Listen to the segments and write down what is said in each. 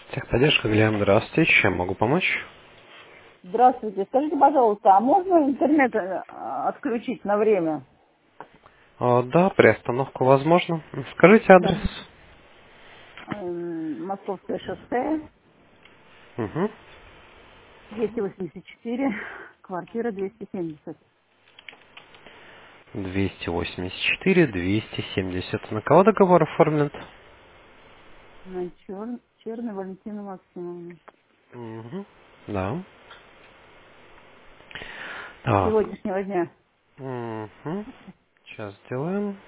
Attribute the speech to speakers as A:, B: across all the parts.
A: Техподдержка, Глеб, здравствуйте. Чем могу помочь?
B: Здравствуйте. Скажите, пожалуйста, а можно интернет отключить на время?
A: Да, приостановку возможно. Скажите адрес.
B: Да. Московское шоссе,
A: Угу.
B: 284, квартира 270.
A: 284, 270. На кого договор оформлен?
B: На Черной Валентина Максимовна.
A: Угу. Да.
B: С
A: Так.
B: сегодняшнего дня.
A: Угу. Сейчас сделаем.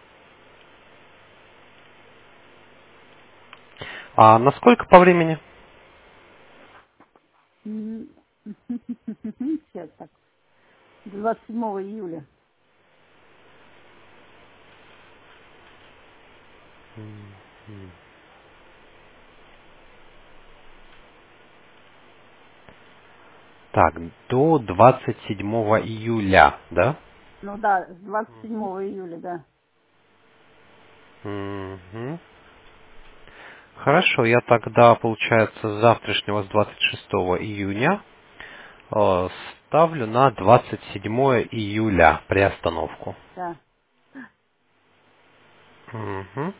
A: А насколько по времени?
B: М, Сейчас так. 27 июля.
A: Так, до 27 июля, да?
B: Ну да, с 27 июля, да.
A: Угу. Хорошо, я тогда, получается, с завтрашнего, с 26 июня, ставлю на 27 июля приостановку.
B: Да.
A: Мгм.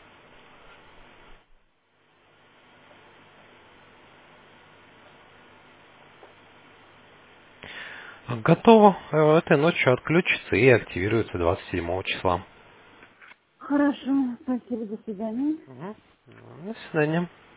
A: Готово. Этой ночью отключится и активируется 27 числа.
B: Хорошо. Спасибо. До свидания.
A: Мгм. До свидания.